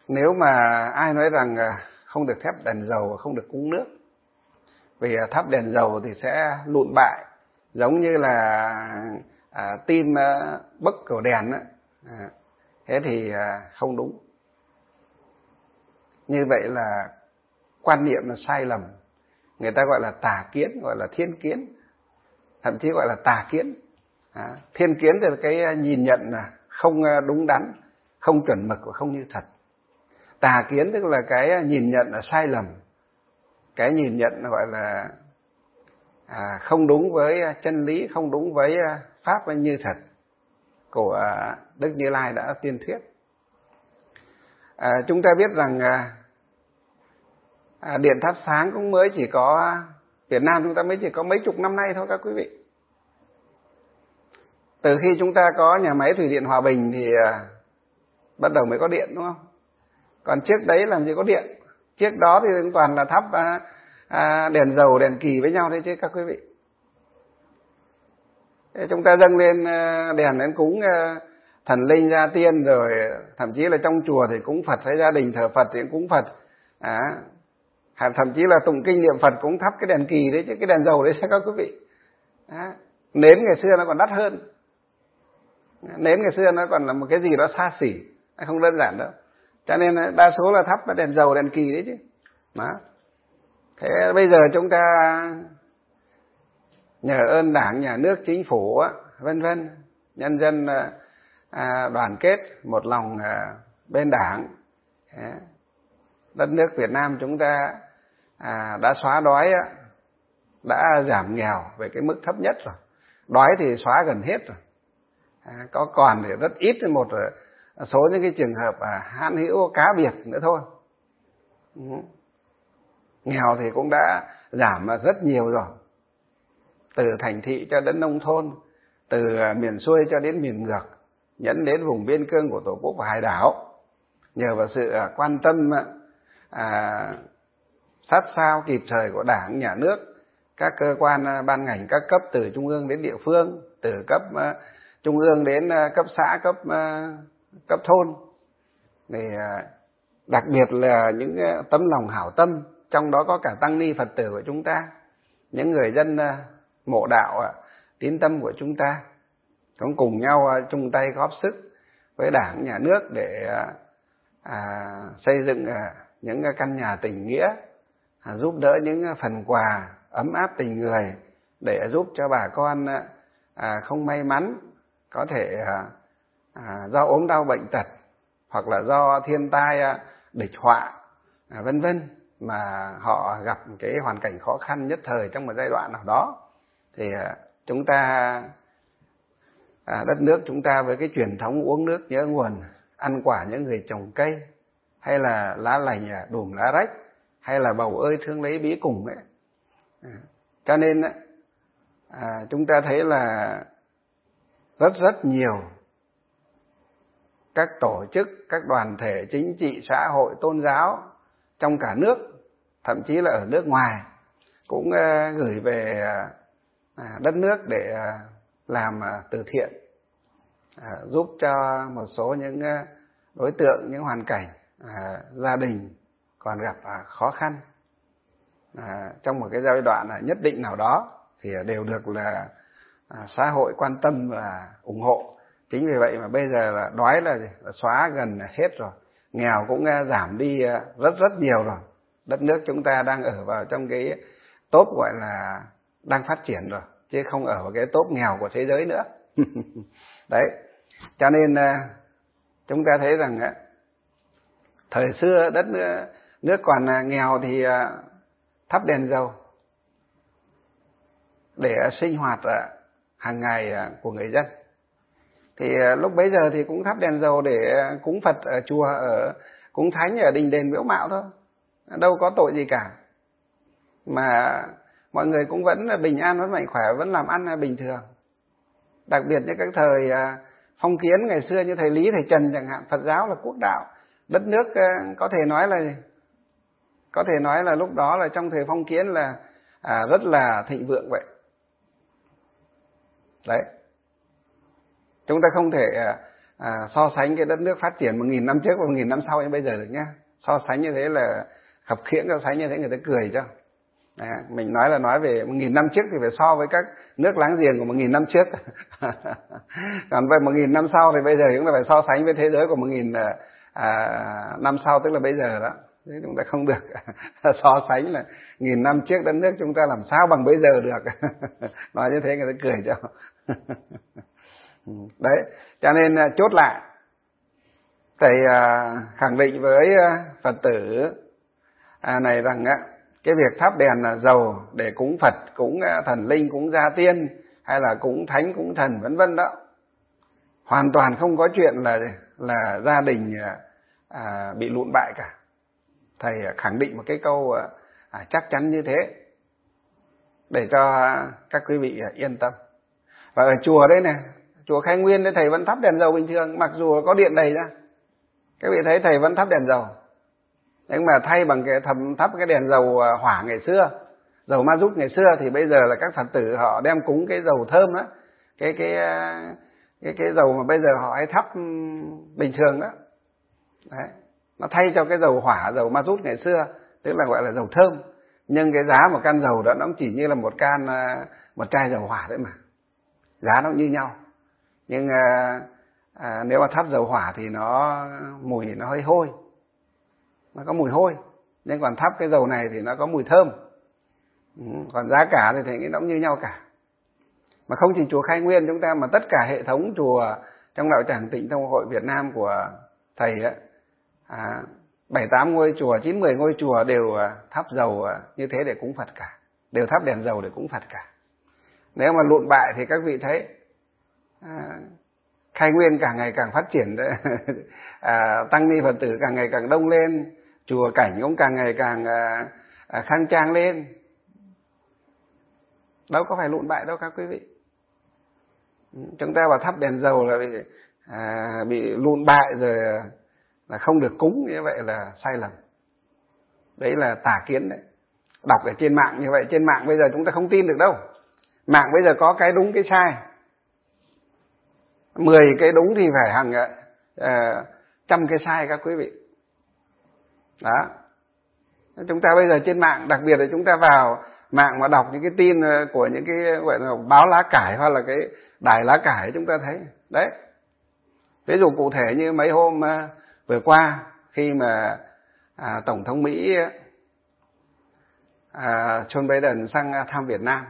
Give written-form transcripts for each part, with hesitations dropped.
Nếu mà ai nói rằng không được thắp đèn dầu, không được cúng nước, vì thắp đèn dầu thì sẽ lụn bại, giống như là tim bấc cầu đèn đó. Thế thì không đúng. Như vậy là quan niệm là sai lầm. Người ta gọi là tà kiến, gọi là thiên kiến, thậm chí gọi là tà kiến. Thiên kiến thì là cái nhìn nhận là không đúng đắn, không chuẩn mực và không như thật. Tà kiến tức là cái nhìn nhận là sai lầm, cái nhìn nhận gọi là không đúng với chân lý, không đúng với pháp như thật của Đức Như Lai đã tuyên thuyết. Chúng ta biết rằng điện thắp sáng cũng mới chỉ có Việt Nam chúng ta mới chỉ có mấy chục năm nay thôi các quý vị. Từ khi chúng ta có nhà máy thủy điện Hòa Bình thì bắt đầu mới có điện, đúng không? Còn trước đấy làm gì có điện. Trước đó thì toàn là thắp đèn dầu, đèn kỳ với nhau đấy chứ các quý vị. Chúng ta dâng lên đèn đến cúng thần linh gia tiên, rồi thậm chí là trong chùa thì cúng Phật, hay gia đình thờ Phật thì cũng cúng Phật. Thậm chí là tụng kinh niệm Phật cũng thắp cái đèn kỳ đấy chứ, cái đèn dầu đấy các quý vị. Nến ngày xưa nó còn đắt hơn. Nến ngày xưa nó còn là một cái gì đó xa xỉ, không đơn giản đâu. Cho nên đa số là thắp đèn dầu, đèn kỳ đấy chứ. Đó. Thế bây giờ chúng ta nhờ ơn Đảng, Nhà nước, Chính phủ, vân vân, nhân dân đoàn kết một lòng bên Đảng, đất nước Việt Nam chúng ta đã xóa đói, đã giảm nghèo về cái mức thấp nhất rồi. Đói thì xóa gần hết rồi. Có còn thì rất ít, một số những cái trường hợp hãn hữu cá biệt nữa thôi. Nghèo thì cũng đã giảm rất nhiều rồi. Từ thành thị cho đến nông thôn, từ miền xuôi cho đến miền ngược, nhấn đến vùng biên cương của Tổ quốc và hải đảo. Nhờ vào sự quan tâm sát sao kịp thời của Đảng, Nhà nước, các cơ quan ban ngành các cấp từ trung ương đến địa phương, từ cấp trung ương đến cấp xã, cấp thôn, thì đặc biệt là những tấm lòng hảo tâm, trong đó có cả tăng ni Phật tử của chúng ta, những người dân mộ đạo tín tâm của chúng ta, cũng cùng nhau chung tay góp sức với Đảng, Nhà nước để xây dựng những căn nhà tình nghĩa, giúp đỡ những phần quà ấm áp tình người, để giúp cho bà con không may mắn, có thể do ốm đau bệnh tật, hoặc là do thiên tai địch họa, vân vân, mà họ gặp cái hoàn cảnh khó khăn nhất thời trong một giai đoạn nào đó. Thì chúng ta, đất nước chúng ta với cái truyền thống uống nước nhớ nguồn, ăn quả nhớ người trồng cây, hay là lá lành đùm lá rách, hay là bầu ơi thương lấy bí cùng ấy. Cho nên chúng ta thấy là rất nhiều các tổ chức, các đoàn thể chính trị, xã hội, tôn giáo trong cả nước, thậm chí là ở nước ngoài, cũng gửi về đất nước để làm từ thiện, giúp cho một số những đối tượng, những hoàn cảnh gia đình còn gặp khó khăn trong một cái giai đoạn nhất định nào đó, thì đều được là xã hội quan tâm và ủng hộ. Chính vì vậy mà bây giờ là đói là xóa gần hết rồi, nghèo cũng giảm đi rất nhiều rồi. Đất nước chúng ta đang ở vào trong cái top gọi là đang phát triển rồi, chứ không ở vào cái top nghèo của thế giới nữa. Đấy, cho nên chúng ta thấy rằng thời xưa đất nước còn nghèo thì thắp đèn dầu để sinh hoạt hàng ngày của người dân. Thì lúc bấy giờ thì cũng thắp đèn dầu để cúng Phật ở chùa, ở cúng thánh ở đình đền miếu mạo thôi, đâu có tội gì cả, mà mọi người cũng vẫn bình an, vẫn mạnh khỏe, vẫn làm ăn bình thường. Đặc biệt như các thời phong kiến ngày xưa, như thầy Lý, thầy Trần chẳng hạn, Phật giáo là quốc đạo, đất nước có thể nói là lúc đó là trong thời phong kiến là rất là thịnh vượng vậy. Đấy, chúng ta không thể so sánh cái đất nước phát triển 1.000 năm trước và 1.000 năm sau như bây giờ được nhá. So sánh như thế là khập khiễng, so sánh như thế người ta cười cho. Mình nói về 1.000 năm trước thì phải so với các nước láng giềng của 1.000 năm trước. Còn về 1.000 năm sau thì bây giờ chúng ta phải so sánh với thế giới của 1.000 năm sau, tức là bây giờ đó. Thế chúng ta không được so sánh là 1.000 năm trước đất nước chúng ta làm sao bằng bây giờ được. Nói như thế người ta cười cho. Đấy, cho nên chốt lại, thầy khẳng định với Phật tử này rằng cái việc thắp đèn dầu để cúng Phật, cúng thần linh, cúng gia tiên hay là cúng thánh, cúng thần vân vân đó, hoàn toàn không có chuyện là gia đình bị lụn bại cả. Thầy khẳng định một cái câu chắc chắn như thế để cho các quý vị yên tâm. Và ở chùa đấy này, chùa Khai Nguyên đấy, thầy vẫn thắp đèn dầu bình thường, mặc dù có điện đầy ra. Các vị thấy thầy vẫn thắp đèn dầu, nhưng mà thay bằng cái thắp cái đèn dầu hỏa ngày xưa, dầu ma rút ngày xưa, thì bây giờ là các Phật tử họ đem cúng cái dầu thơm đó, cái dầu mà bây giờ họ hay thắp bình thường đó. Đấy, nó thay cho cái dầu hỏa, dầu ma rút ngày xưa, tức là gọi là dầu thơm. Nhưng cái giá một can dầu đó nó chỉ như là một chai dầu hỏa đấy mà, giá nó như nhau. Nhưng nếu mà thắp dầu hỏa thì mùi nó hơi hôi, nó có mùi hôi. Nhưng còn thắp cái dầu này thì nó có mùi thơm. Còn giá cả thì thấy nó cũng như nhau cả. Mà không chỉ chùa Khai Nguyên chúng ta, mà tất cả hệ thống chùa trong đạo tràng Tịnh Tông Hội Việt Nam của thầy ấy, 7-8 ngôi chùa, 9-10 ngôi chùa đều thắp dầu như thế để cúng Phật cả, đều thắp đèn dầu để cúng Phật cả. Nếu mà lụn bại thì các vị thấy Khai Nguyên càng ngày càng phát triển, tăng ni Phật tử càng ngày càng đông lên, chùa cảnh cũng càng ngày càng khang trang lên, đâu có phải lụn bại đâu các quý vị. Chúng ta vào thắp đèn dầu là bị lụn bại rồi là không được cúng, như vậy là sai lầm. Đấy là tà kiến đấy. Đọc ở trên mạng như vậy, trên mạng bây giờ chúng ta không tin được đâu. Mạng bây giờ có cái đúng cái sai, 10 cái đúng thì phải hàng trăm cái sai các quý vị. Đó. Chúng ta bây giờ trên mạng, đặc biệt là chúng ta vào mạng mà đọc những cái tin của những cái gọi là báo lá cải hoặc là cái đài lá cải, chúng ta thấy đấy. Ví dụ cụ thể như mấy hôm vừa qua, khi mà Tổng thống Mỹ Joe Biden sang thăm Việt Nam,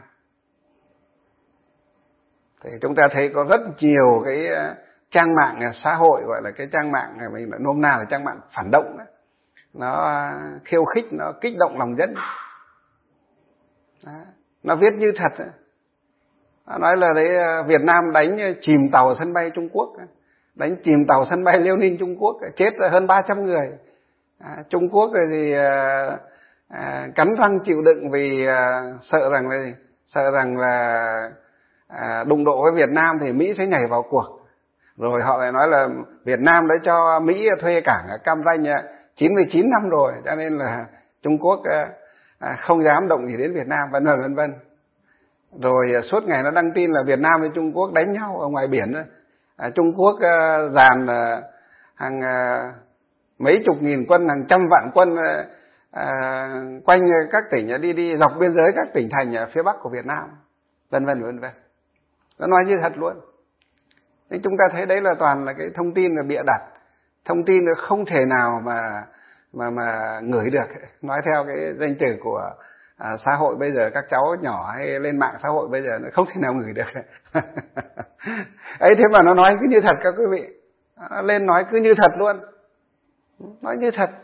thì chúng ta thấy có rất nhiều cái trang mạng xã hội, gọi là cái trang mạng mình nôm na là trang mạng phản động đó. Nó khiêu khích, nó kích động lòng dân. Đó. Nó viết như thật. Nó nói là đấy, Việt Nam đánh chìm tàu sân bay Trung Quốc, đánh chìm tàu sân bay Liêu Ninh Trung Quốc, chết hơn 300 người. Trung Quốc thì cắn răng chịu đựng vì sợ rằng là đụng độ với Việt Nam thì Mỹ sẽ nhảy vào cuộc. Rồi họ lại nói là Việt Nam đã cho Mỹ thuê cảng ở Cam Ranh 99 năm rồi, cho nên là Trung Quốc không dám động gì đến Việt Nam, vân vân. Rồi suốt ngày nó đăng tin là Việt Nam với Trung Quốc đánh nhau ở ngoài biển. Trung Quốc dàn hàng mấy chục nghìn quân, hàng trăm vạn quân quanh các tỉnh, đi dọc biên giới các tỉnh thành ở phía bắc của Việt Nam, vân vân. Nó nói như thật luôn. Nên chúng ta thấy đấy là toàn là cái thông tin là bịa đặt, thông tin không thể nào mà ngửi được. Nói theo cái danh từ của xã hội bây giờ, các cháu nhỏ hay lên mạng xã hội bây giờ nó không thể nào ngửi được. Ấy thế mà nó nói cứ như thật các quý vị. Nó lên nói cứ như thật luôn. Nói như thật.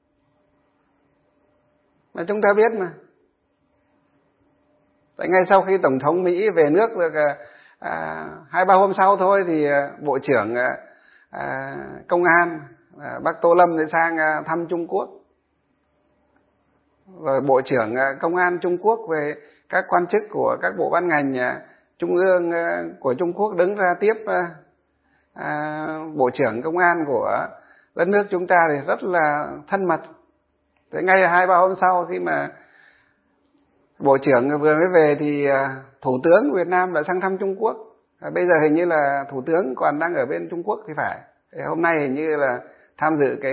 Mà chúng ta biết mà. Tại ngay sau khi Tổng thống Mỹ về nước được 2-3 hôm sau thôi thì Bộ trưởng Công an bác Tô Lâm thì sang thăm Trung Quốc. Rồi Bộ trưởng Công an Trung Quốc về các quan chức của các bộ ban ngành trung ương của Trung Quốc đứng ra tiếp Bộ trưởng Công an của đất nước chúng ta thì rất là thân mật. Thế ngay 2-3 hôm sau khi mà Bộ trưởng vừa mới về thì Thủ tướng Việt Nam đã sang thăm Trung Quốc. Bây giờ hình như là thủ tướng còn đang ở bên Trung Quốc thì phải. Hôm nay hình như là tham dự cái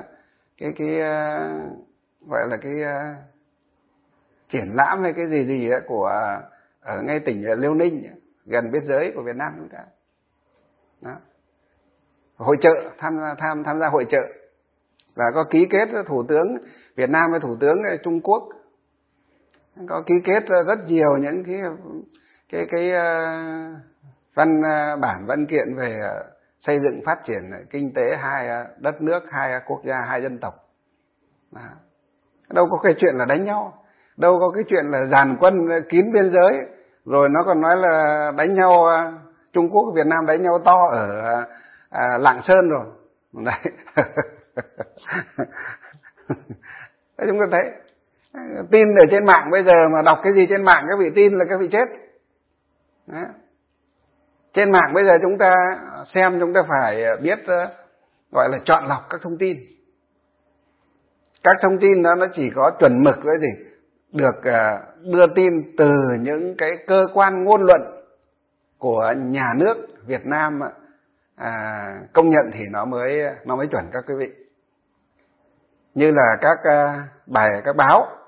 gọi là cái triển lãm hay cái gì đó của ở ngay tỉnh Liêu Ninh, gần biên giới của Việt Nam chúng ta. Đó. Hội chợ, tham gia hội chợ, và có ký kết thủ tướng Việt Nam với thủ tướng Trung Quốc, có ký kết rất nhiều những cái văn kiện về xây dựng phát triển kinh tế hai đất nước, hai quốc gia, hai dân tộc. Đó. Đâu có cái chuyện là đánh nhau, đâu có cái chuyện là dàn quân kín biên giới, rồi nó còn nói là đánh nhau, Trung Quốc Việt Nam đánh nhau to ở Lạng Sơn rồi. Đấy. Đấy, chúng ta thấy tin ở trên mạng bây giờ mà đọc cái gì trên mạng các vị tin là các vị chết. Đấy. Trên mạng bây giờ chúng ta xem, chúng ta phải biết gọi là chọn lọc các thông tin. Các thông tin đó nó chỉ có chuẩn mực với gì được đưa tin từ những cái cơ quan ngôn luận của nhà nước Việt Nam công nhận thì nó mới chuẩn các quý vị. Như là các các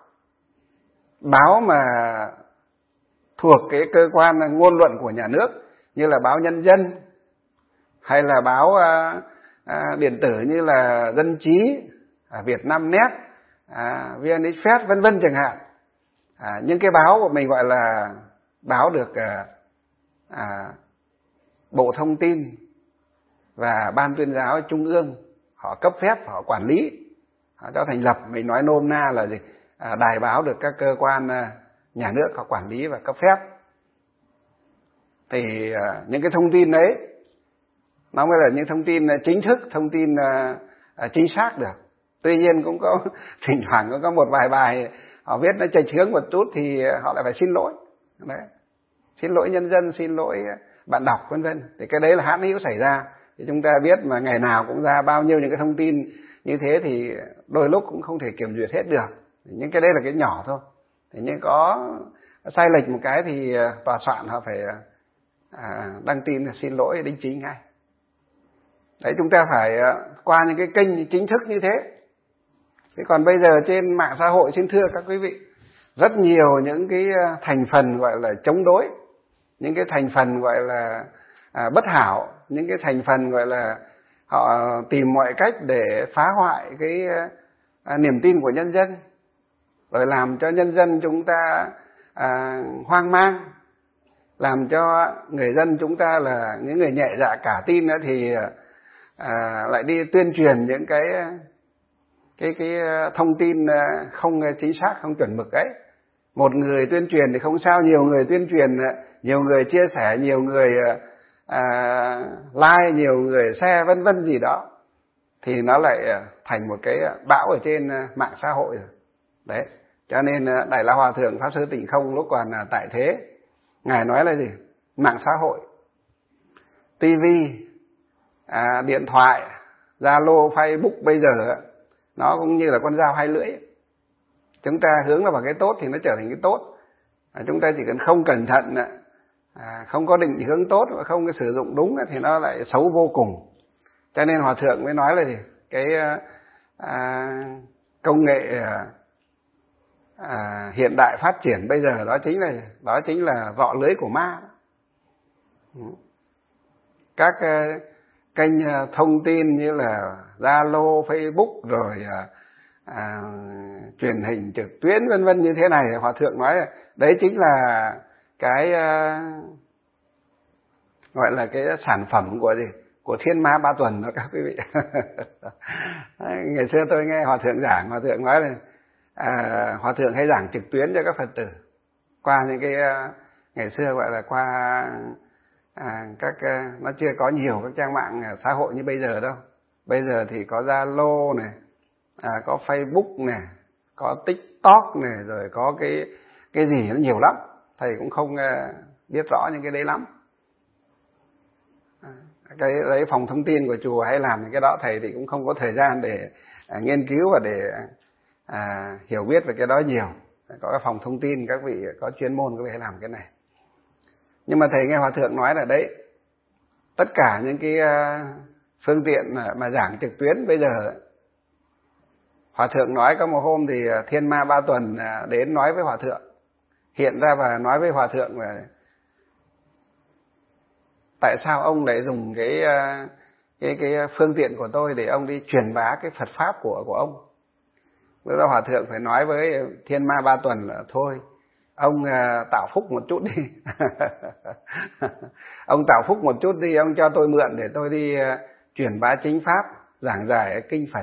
báo mà thuộc cái cơ quan ngôn luận của nhà nước, như là báo Nhân dân, hay là báo điện tử như là Dân trí, Vietnamnet, VN Express vân vân chẳng hạn. Những cái báo của mình gọi là báo được Bộ Thông tin và Ban Tuyên giáo Trung ương họ cấp phép, họ quản lý, họ cho thành lập. Mình nói nôm na là gì? Đài báo được các cơ quan nhà nước họ quản lý và cấp phép. Thì những cái thông tin đấy nó mới là những thông tin chính thức, thông tin chính xác được. Tuy nhiên cũng có thỉnh thoảng cũng có một vài bài họ viết nó chệch hướng một chút thì họ lại phải xin lỗi. Đấy. Xin lỗi nhân dân, xin lỗi bạn đọc vân vân. Thì cái đấy là hãn hữu xảy ra. Thì chúng ta biết mà ngày nào cũng ra bao nhiêu những cái thông tin như thế thì đôi lúc cũng không thể kiểm duyệt hết được. Nhưng cái đấy là cái nhỏ thôi. Thế nhưng có sai lệch một cái thì tòa soạn họ phải đăng tin xin lỗi đính chính ngay. Đấy, chúng ta phải qua những cái kênh chính thức như thế. Thế còn bây giờ trên mạng xã hội, xin thưa các quý vị, rất nhiều những cái thành phần gọi là chống đối, những cái thành phần gọi là bất hảo, những cái thành phần gọi là họ tìm mọi cách để phá hoại cái niềm tin của nhân dân, rồi làm cho nhân dân chúng ta hoang mang, làm cho người dân chúng ta là những người nhẹ dạ cả tin nữa thì lại đi tuyên truyền những cái thông tin không chính xác, không chuẩn mực ấy. Một người tuyên truyền thì không sao, nhiều người tuyên truyền, nhiều người chia sẻ, nhiều người like, nhiều người share vân vân gì đó, thì nó lại thành một cái bão ở trên mạng xã hội rồi. Đấy, cho nên Đại La Hòa Thượng Pháp Sư Tịnh Không lúc còn tại thế, ngài nói là gì? Mạng xã hội, tivi, điện thoại, Zalo, Facebook bây giờ nó cũng như là con dao hai lưỡi. Chúng ta hướng vào cái tốt thì nó trở thành cái tốt. Chúng ta chỉ cần không cẩn thận, không có định hướng tốt và không có sử dụng đúng thì nó lại xấu vô cùng. Cho nên Hòa Thượng mới nói là gì? Cái công nghệ hiện đại phát triển bây giờ đó chính là vọ lưới của ma. Các kênh thông tin như là Zalo, Facebook, rồi truyền hình trực tuyến vân vân như thế này, Hòa Thượng nói là đấy chính là cái gọi là cái sản phẩm của gì? Của thiên ma ba tuần đó các quý vị. Ngày xưa tôi nghe Hòa Thượng giảng, Hòa Thượng nói là Hòa Thượng hay giảng trực tuyến cho các Phật tử qua những cái ngày xưa gọi là qua nó chưa có nhiều các trang mạng xã hội như bây giờ đâu. Bây giờ thì có Zalo này, có Facebook này, có TikTok này, rồi có cái gì nó nhiều lắm. Thầy cũng không biết rõ những cái đấy lắm. Cái đấy phòng thông tin của chùa hay làm những cái đó, thầy thì cũng không có thời gian để nghiên cứu và để hiểu biết về cái đó nhiều. Có cái phòng thông tin, các vị có chuyên môn các vị hay làm cái này. Nhưng mà thầy nghe hòa thượng nói là đấy, tất cả những cái phương tiện mà giảng trực tuyến bây giờ, hòa thượng nói có một hôm thì Thiên Ma Ba Tuần đến nói với hòa thượng, hiện ra và nói với hòa thượng là tại sao ông lại dùng cái phương tiện của tôi để ông đi truyền bá cái Phật pháp của ông. Lúc đó hòa thượng phải nói với Thiên Ma Ba Tuần là thôi, ông tạo phúc một chút đi. Ông tạo phúc một chút đi, ông cho tôi mượn để tôi đi truyền bá chính pháp, giảng giải kinh Phật,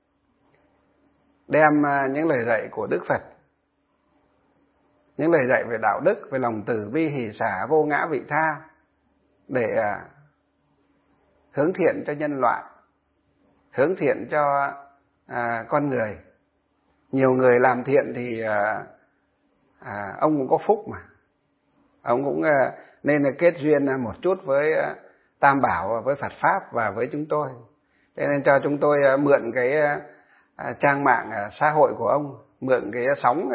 đem những lời dạy của Đức Phật, những lời dạy về đạo đức, về lòng từ bi hỷ xả vô ngã vị tha để hướng thiện cho nhân loại, hướng thiện cho con người. Nhiều người làm thiện thì ông cũng có phúc mà, ông cũng nên là kết duyên một chút với Tam Bảo, với Phật pháp và với chúng tôi. Thế nên cho chúng tôi mượn cái trang mạng xã hội của ông, mượn cái sóng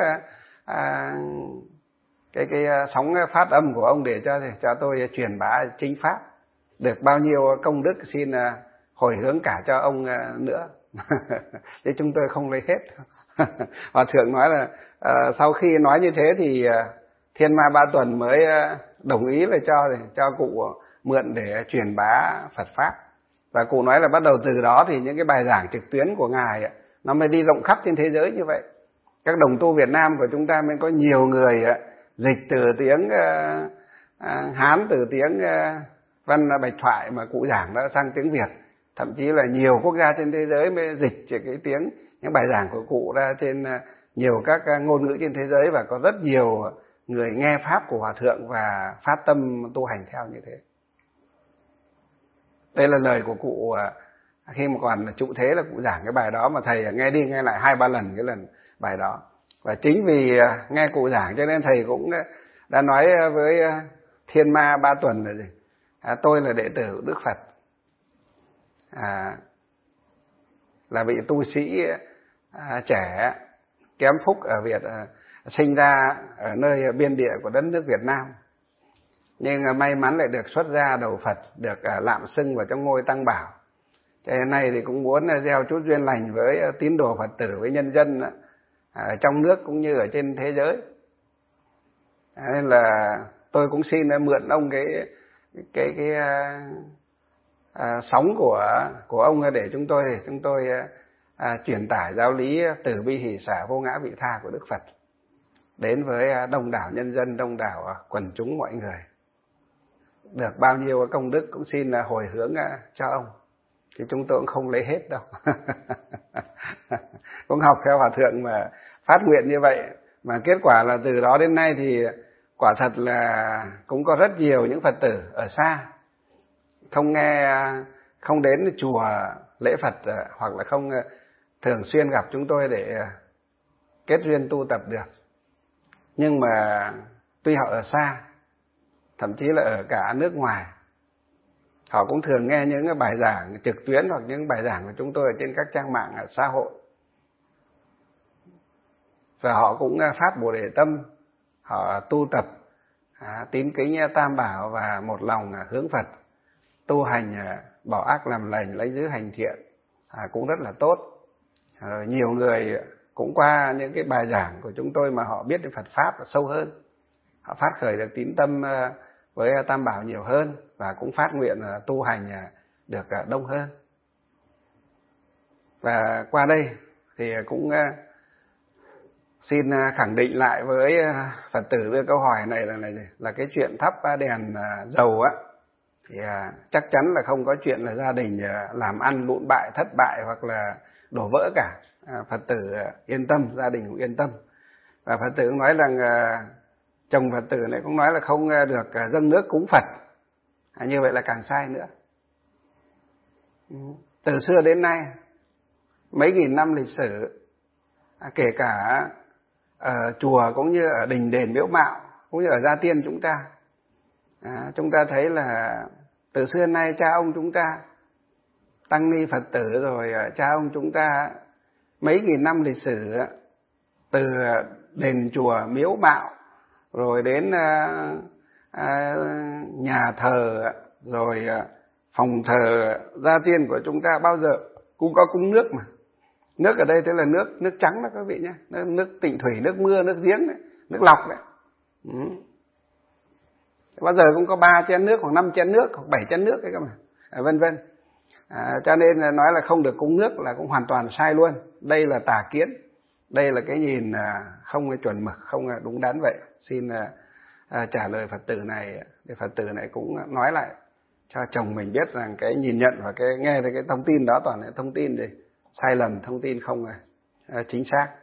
cái sóng phát âm của ông để cho tôi truyền bá chính pháp. Được bao nhiêu công đức xin hồi hướng cả cho ông nữa. Chứ chúng tôi không lấy hết. Hòa thượng nói là sau khi nói như thế thì Thiên Ma Ba Tuần mới đồng ý là cho cụ mượn để truyền bá Phật pháp. Và cụ nói là bắt đầu từ đó thì những cái bài giảng trực tuyến của ngài nó mới đi rộng khắp trên thế giới như vậy. Các đồng tu Việt Nam của chúng ta mới có nhiều người dịch từ tiếng Hán, từ tiếng văn bạch thoại mà cụ giảng đã sang tiếng Việt. Thậm chí là nhiều quốc gia trên thế giới mới dịch cái tiếng, những bài giảng của cụ ra trên nhiều các ngôn ngữ trên thế giới, và có rất nhiều người nghe pháp của hòa thượng và phát tâm tu hành theo như thế. Đây là lời của cụ khi mà còn trụ thế, là cụ giảng cái bài đó mà thầy nghe đi nghe lại 2-3 lần cái lần bài đó. Và chính vì nghe cụ giảng cho nên thầy cũng đã nói với Thiên Ma Ba Tuần là gì? Tôi là đệ tử Đức Phật, là vị tu sĩ trẻ kém phúc ở Việt, sinh ra ở nơi biên địa của đất nước Việt Nam, nhưng may mắn lại được xuất gia đầu Phật, được lạm xưng vào trong ngôi Tăng Bảo. Cho nên nay thì cũng muốn gieo chút duyên lành với tín đồ Phật tử, với nhân dân ở trong nước cũng như ở trên thế giới. Nên là tôi cũng xin mượn ông cái sóng của ông để chúng tôi truyền tải giáo lý từ bi hỷ xả vô ngã vị tha của Đức Phật đến với đông đảo nhân dân, đông đảo quần chúng mọi người. Được bao nhiêu công đức cũng xin hồi hướng cho ông, thì chúng tôi cũng không lấy hết đâu. Cũng học theo hòa thượng mà phát nguyện như vậy, mà kết quả là từ đó đến nay thì quả thật là cũng có rất nhiều những Phật tử ở xa, không đến chùa lễ Phật, hoặc là không thường xuyên gặp chúng tôi để kết duyên tu tập được. Nhưng mà tuy họ ở xa, thậm chí là ở cả nước ngoài, họ cũng thường nghe những bài giảng trực tuyến hoặc những bài giảng của chúng tôi ở trên các trang mạng xã hội. Và họ cũng phát Bồ Đề tâm, họ tu tập tín kính Tam Bảo và một lòng hướng Phật, tu hành bỏ ác làm lành, lấy giữ hành thiện, cũng rất là tốt. Nhiều người cũng qua những cái bài giảng của chúng tôi mà họ biết được Phật pháp sâu hơn, họ phát khởi được tín tâm với Tam Bảo nhiều hơn, và cũng phát nguyện tu hành được đông hơn. Và qua đây thì cũng xin khẳng định lại với Phật tử đưa câu hỏi này là cái chuyện thắp đèn dầu thì chắc chắn là không có chuyện là gia đình làm ăn lụn bại, thất bại hoặc là đổ vỡ cả. Phật tử yên tâm, gia đình cũng yên tâm. Và Phật tử cũng nói rằng chồng Phật tử này cũng nói là không được dâng nước cúng Phật, như vậy là càng sai nữa. Từ xưa đến nay, mấy nghìn năm lịch sử, kể cả ở chùa cũng như ở đình đền miếu mạo, cũng như ở gia tiên chúng ta thấy là từ xưa đến nay cha ông chúng ta, tăng ni Phật tử rồi cha ông chúng ta mấy nghìn năm lịch sử, từ đền chùa miếu mạo rồi đến nhà thờ rồi phòng thờ gia tiên của chúng ta bao giờ cũng có cúng nước mà. Nước ở đây tức là nước trắng đó các vị nhé, nước tịnh thủy, nước mưa, nước giếng đấy, nước lọc đấy. Bao giờ cũng có 3 chén nước hoặc 5 chén nước hoặc 7 chén nước đấy các bạn, vân vân. Cho nên là nói là không được cúng nước là cũng hoàn toàn sai luôn. Đây là tà kiến, đây là cái nhìn không chuẩn mực, không đúng đắn vậy. Xin trả lời Phật tử này, thì Phật tử này cũng nói lại cho chồng mình biết rằng cái nhìn nhận và cái nghe thấy cái thông tin đó toàn là thông tin sai lầm, thông tin không chính xác.